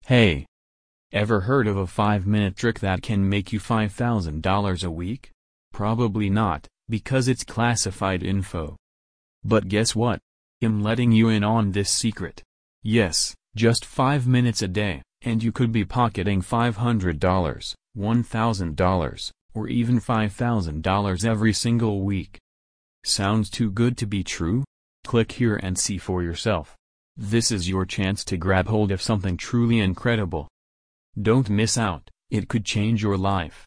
Hey! Ever heard of a 5-minute trick that can make you $5,000 a week? Probably not, because it's classified info. But guess what? I'm letting you in on this secret. Yes, just 5 minutes a day, and you could be pocketing $500, $1,000, or even $5,000 every single week. Sounds too good to be true? Click here and see for yourself. This is your chance to grab hold of something truly incredible. Don't miss out, it could change your life.